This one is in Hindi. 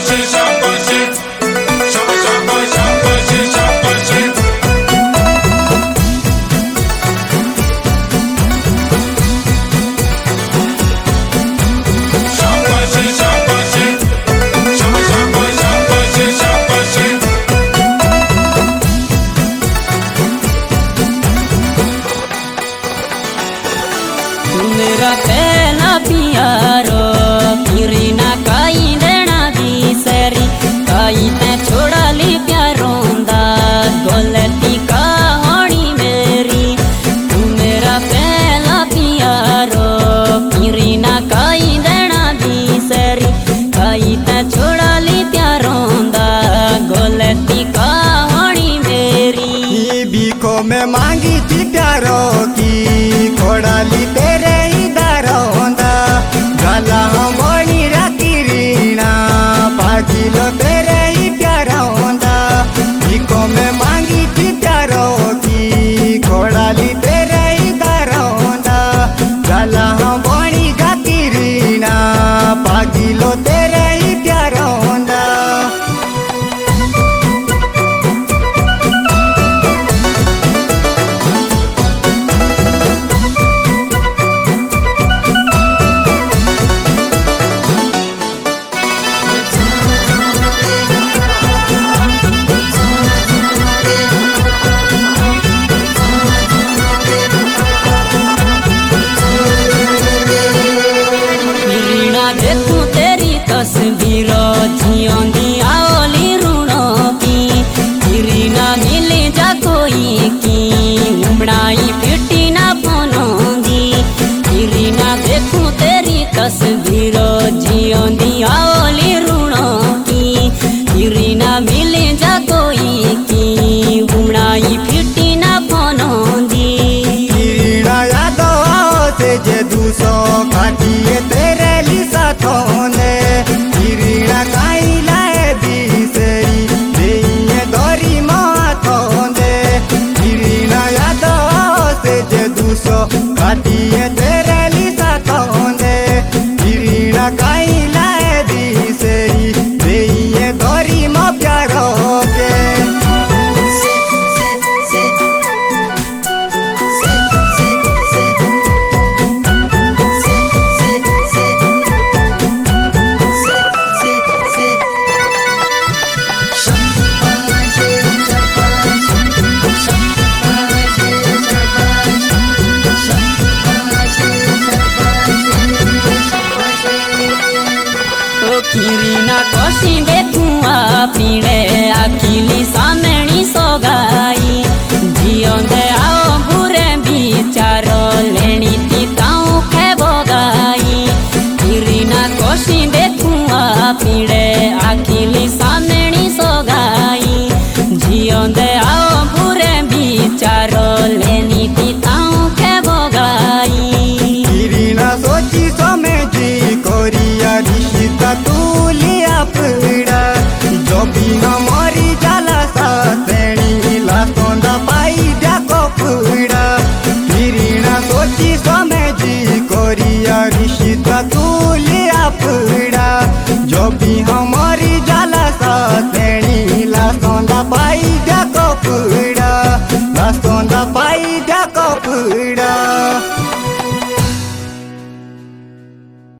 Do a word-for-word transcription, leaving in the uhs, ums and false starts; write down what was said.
मेरा पहला प्यारो फिरी ना काई देना बिसरी काई ते छोड़ा ली प्यारोंदा गलती का होनी मेरी। तू मेरा पहला प्यारो फिरी ना काई देना बिसरी काई ते छोड़ा ली प्यारोंदा गलती का होनी मेरी। भी को मैं मांगी थी प्यारो की खोड़ा ली तेरे गला बनी राखी रीना पागिलो तेरे ही प्यारा होंदा। को मैं मांगी थी प्यारो की खोड़ा ली तेरे ही दारा होंदा गला बनी राखी रीना पागिलो तेरे ही प्यारा होंदा। तस्वीरो जियोंदी आओली ऋणों की फिरी ना मिले जा कोई की उमड़ाई फिटी ना फोनोंगी। फिरी ना देखूं तेरी तस्वीरो जियोंदी आओली ऋणों की फिरी ना मिले जा कोई की उमड़ाई फिटी ना फोनोंगी। यादो से जे दूसो काटिए तेरे लिसा थोने काई लाए बिसरी देइए दरी माथोंदे फिरीना यादो से जे दूसो काटिए तेरे लिसा थोंदे फिरीना काई लाए बिसरी देइए दरी मा प्यारो के। किरीना कोशी देखूं पीड़े अखिली सामणी सोगाई जियोंदे आओ बुरे बिचारो लेनी थी ताऊ खे बोगाई। किरीना कोशी देखूं पीड़े अखिली सामणी सोगाई जियोंदे आओ बुरे बिचारो लेनी थी ताऊ खे बोगाई। किरीना सोची समझी कोरिया रिश्ता तू लिया पड़ा जो बिना मरी जाला साथेणी लास्तोंदा पाई जाको पड़ा। किरीना सोची समझी कोरिया रिश्ता तू लिया पड़ा